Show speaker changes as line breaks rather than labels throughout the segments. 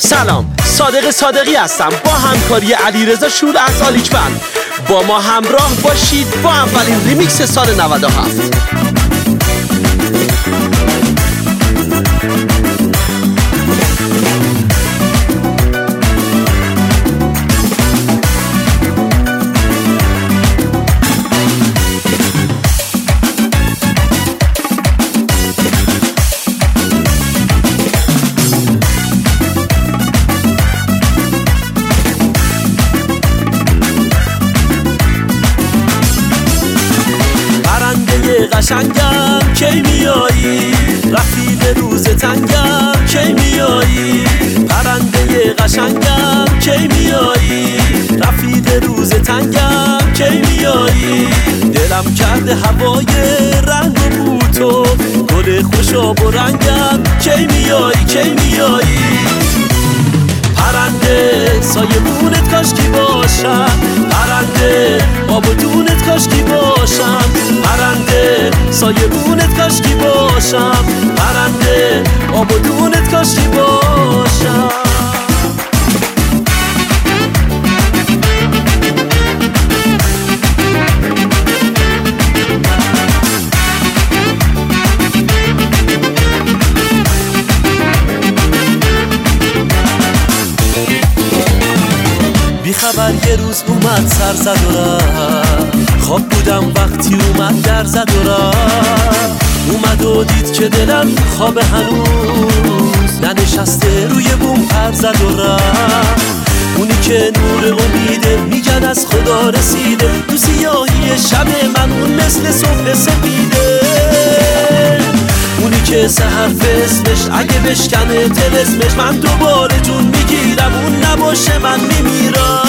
سلام، صادق صادقی هستم با همکاری علیرضا شور از آلیچبند. با ما همراه باشید با اولین ریمیکس سال 97. قشنگم کی میایی، رفیق روز تنگم کی میایی، پرنده قشنگم کی میایی، رفیق روز تنگم کی میایی، دلم کرده هوای رنگ و بو تو، گل خوشاب و رنگم کی میایی کی میایی، پرنده سایبونت کاشکی باشم، پرنده آب و دونت کاشکی باشم، پرنده سایبونت کاشکی باشم، پرنده آب و دونت کاشکی باشم. بی خبر یه روز اومد سر زد و رفت، خواب بودم وقتی اومد در زد و رفت، اومد و دید که دلم خواب هنوز ننشسته روی بوم پر زد و رفت، اونی که نور امیده میگن از خدا رسیده، تو سیاهی شب من اون مثل صبح سپیده، اونی که سحر اسمش اگه بشکنه طلسمش من دوباره جون میگیرم، اون نباشه من میمیرم.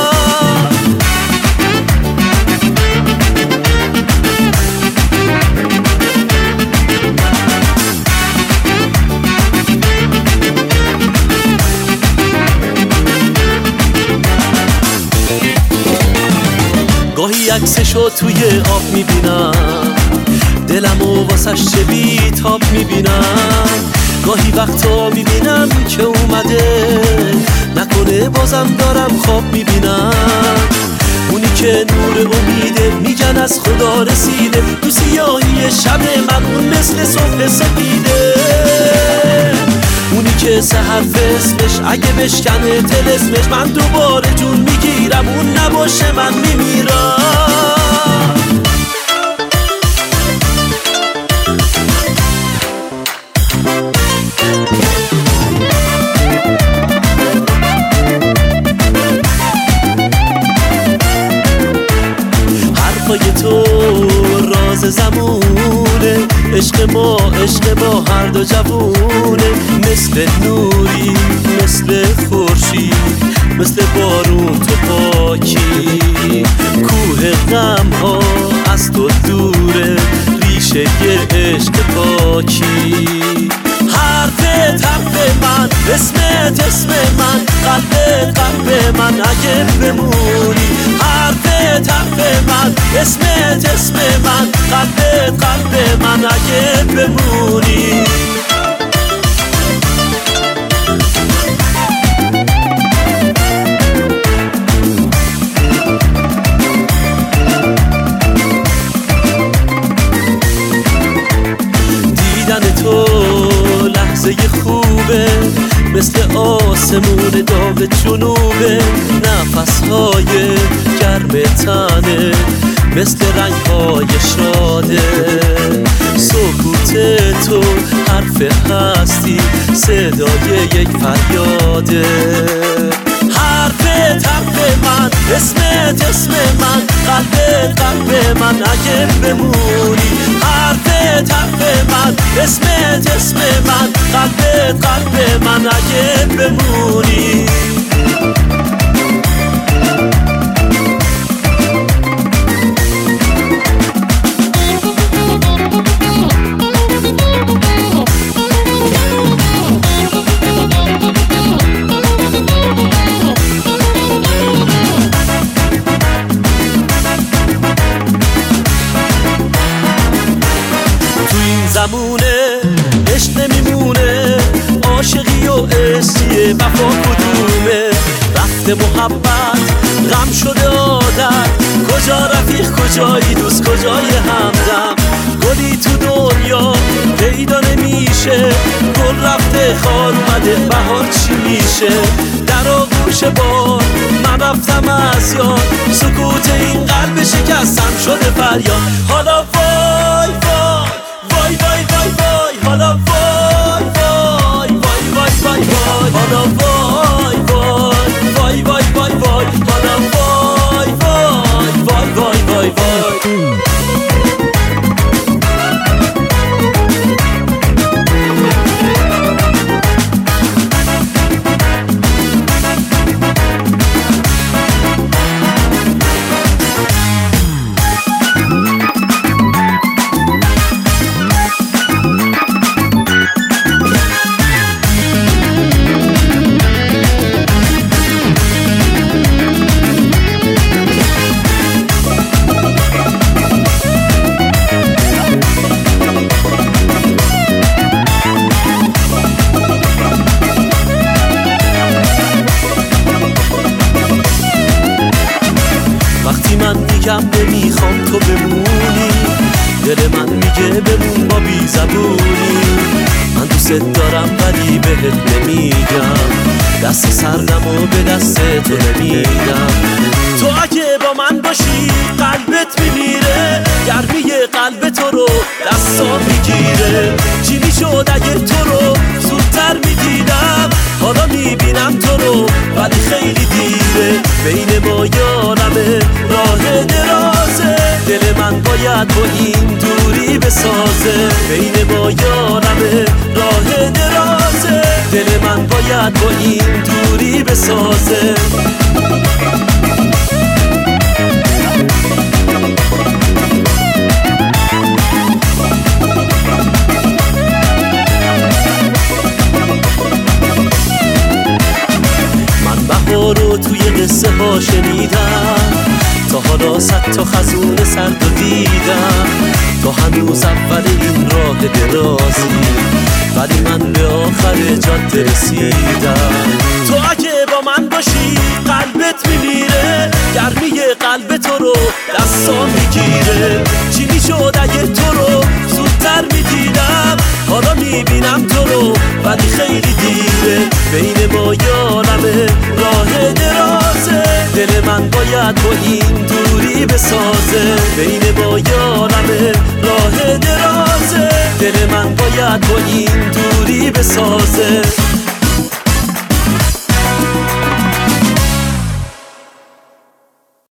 گاهی عکسشو توی آب میبینم، دلمو واسش چه بی‌تاب میبینم، گاهی وقتا میبینم که اومده نکنه بازم دارم خواب میبینم، اونی که نور امیده میگن از خدا رسیده، تو سیاهی شب من اون مثل صبح سپیده، اونی که سحر اسمش اگه بشکنه طلسمش من دوباره جون میگیرم، اون نباشه من میمیرم. حرفای تو راز زمونه، عشق ما هر دو جوونه، مثل نوری مثل خورشید مثل بارون تو پاکی، کوه غم ها از تو دوره ریشه عشق پاکی، حرفت حرف من اسمت اسم من، قلبت قلب من اگه بمونی، حرفت حرف من اسمت اسم من، قلبت قلب من اگه بمونی. دیدن تو لحظه خوبه، مثل آسمون داغ جنوبه، نفسهای گرم تنه مثل رنگهای شاده، سکوت تو حرف هستی صدای یک فریاده، حرفت حرف من اسمت اسم من، قلبت قلب من اگه بمونی، حرفت حرف من اسمت اسم من، قلبت قلب من اگه بمونی. زمونه عشق نمیمونه، عاشقی و عشقیه وفا محبت غم شده عادت. کجا رفیق کجایی دوست کجای همدم؟ گلی تو دنیا پیدا نمیشه، گل رفته خار اومده بهار چی میشه؟ در آغوش بار من رفتم از یاد، سکوت این قلب شکستم شده فریاد. حالا وای وای وای وای وای وای، حالا وای وای وای وای وای وای، حالا وای وای وای وای وای وای، حالا وای وای وای وای وای وای. وقتی من میگم نمیخوام تو بمونی، دل من میگه بمون با بی زبونی. من دوست دارم ولی بهت نمیگم، دست سردم و به دست تو نمیدم. تو اگه با من باشی قلبت میمیره، گرمی قلب تو رو دستا میگیره. چی میشد اگه تو رو زودتر میدیدم؟ حالا میبینم تو رو ولی خیلی دیره. بین ما یارمه راه درازه، دل من باید با این دوری بسازه. بین ما یارمه راه درازه، دل من باید با این دوری بسازه. رو توی قصه ها شنیدم، تا حالا 100 تا خزون سرد و دیدم. تو هنوز اول این راه درازی، ولی من به آخر جاده رسیدم. تو اگه با من باشی قلبت میمیره، گرمی قلب تو رو دستا میگیره. چی میشد اگه تو رو زودتر میدیدم؟ حالا میبینم تو رو ولی خیلی دیره. بین ما یارمه راه درازه، دل من باید با این دوری بسازه. بین ما یارمه راه درازه، دل من باید با این دوری